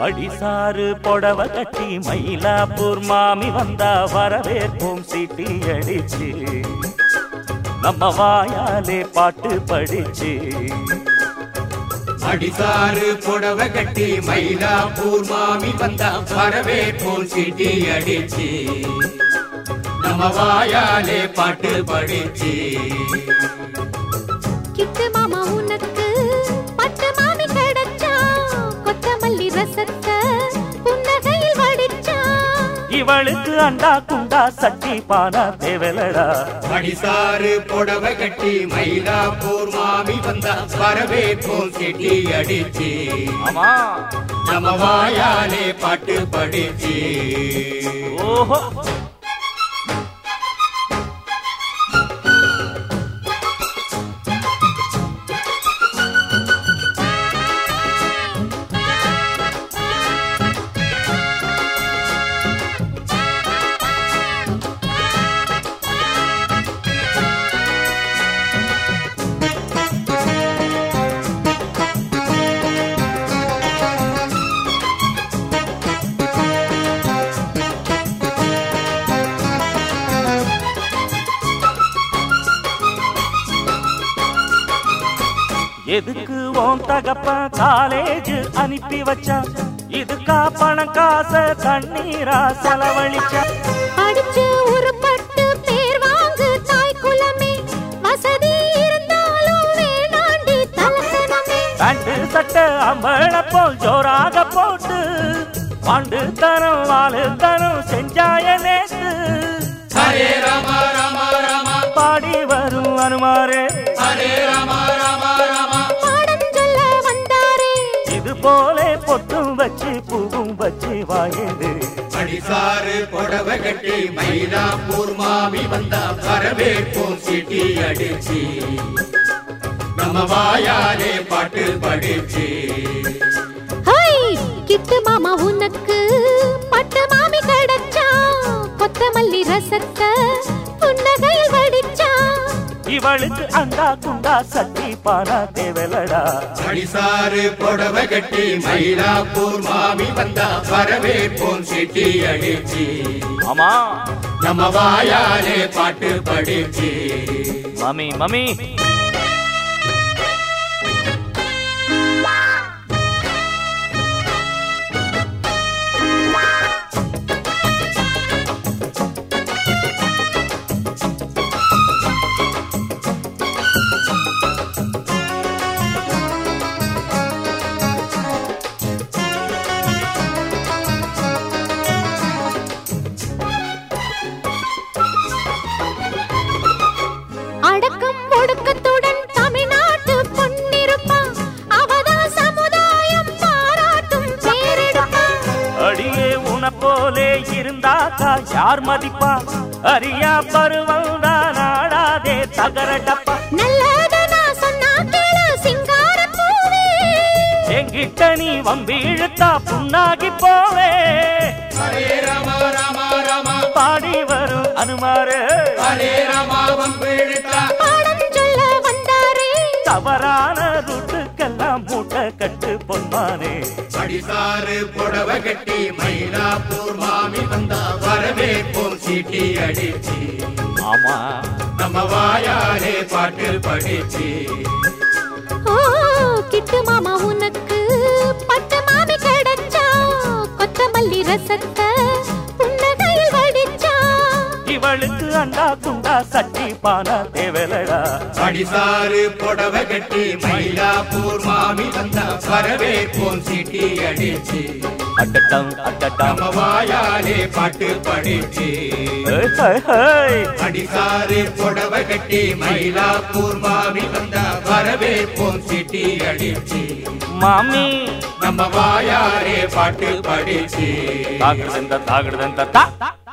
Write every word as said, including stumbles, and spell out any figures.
அடிசாறு புடவ கட்டி மயிலாப்பூர் மாமி வந்தா வரவேற்போம் சீட்டி அடிச்சு நம்ம வாயாலே பாட்டு படிச்சு அடிசாறு புடவ கட்டி மயிலாப்பூர் மாமி வந்தா வரவேற்போம் சீட்டி அடிச்சு நம்ம வாயாலே பாட்டு படிச்சு கிட்டு மாமா உனக்கு பட்டு மாமி கிடைச்சா கொத்தமல்லி ரசத்தை புன்னகையில் வடிச்சா இவளுக்கு அண்டா குண்டா சட்டி பானா தேவலடா அடிசாறு புடவ கட்டி மயிலாப்பூர் மாமி வந்தா வரவேற்போம் சீட்டி அடிச்சு ஆமா நம்ம வாயாலே பாட்டு படிச்சு ஓஹோ எதுக்கு ஓம் தகப்ப காலேஜ் அனுப்பி வச்சா இதுக்கா பணம் காச தண்ணீரா செலவழிச்சா அடிச்சு ஒரு பட்டு பேர் வாங்கு தாய் குலமே வசதி இருந்தாலும் வேணாண்டி தலசனமே கண்டு சட்ட அம்பள போல் ஜோராக போட்டு பாண்டு தரம் வாழு தரம் செஞ்சாய நேத்து ஹரே ராம ராம ராம பாடி வரும் அனுமாரே ஹரே ராம ராம ராம பாடம் சொல்ல வந்தாரே இது போலே பொட்டும் வச்சு பூவும் வச்சு வாயேது அடிசாறு புடவ கட்டி மயிலாப்பூர் மாமி வந்தா வரவேற்போம் சீட்டி அடிச்சு நம்ம வாயாலே பாட்டு படிச்சு ஹாய் கிட்டு மாமா உனக்கு பட்டு மாமி கிடைச்சா கொத்தமல்லி ரசத்தை புன்னகையில் வடிச்சா இவளுக்கு அண்டா குண்டா சட்டி பானா தேவலடா அடிசாறு புடவ கட்டி மயிலாப்பூர் மாமி வந்தா வரவேற்போம் சீட்டி அடிச்சு ஆமா நம்ம வாயாலே பாட்டு படிச்சு மம்மி மம்மி அடக்கம் ஒடுக்கத்துடன் தமிழ்நாட்டு பொன்னிருப்பா அவதான் சமுதாயம் பாராட்டும் பேரெடுப்பா அடியே உன போலே இருந்தாக்கா யார் மதிப்பா அரியா பருவம் தான் ஆடாதே தகரடப்பா நல்லதனா சொன்னா கேளு சிங்கார பூவே எங்கிட்ட நீ வம்பிழுத்தா புண்ணாகி போவே ஹரே ராம ராம ராம பாடி வரும் அனுமாரே ஹரே ராம வம்பிழுத்தா பாடம் சொல்ல வந்தாரே தவறான ரூட்டுக்கெல்லாம் மூட்டை கட்டு பொன்மானே அடிசாறு புடவ கட்டி மயிலாப்பூர் மாமி வந்தா வரவேற்போம் சீட்டி அடிச்சு ஆமா நம்ம வாயாலே பாட்டு படிச்சு ஓ கிட்டு மாமா உனக்கு பட்டு மாமி கிடைச்சா கொத்தமல்லி ரசத்தை புன்னகையில் வடிச்சா இவளுக்கு அண்டா குண்டா சட்டி பானா தேவலடா அடிசாறு புடவ கட்டி மயிலாப்பூர் மாமி வந்தா வரவேற்போம் சீட்டி அடிச்சு அட்டட்டம் அட்டட்டம் நம்ம வாயாலே பாட்டு படிச்சு ஹேய், ஹேய், ஹேய். அடிசாறு புடவ கட்டி மயிலாப்பூர் மாமி வந்தா வரவேற்போம் சீட்டி அடிச்சு மாமி நம்ம வாயாலே பாட்டு படிச்சு தாகுடுதந்த தாகுடுதந்த தா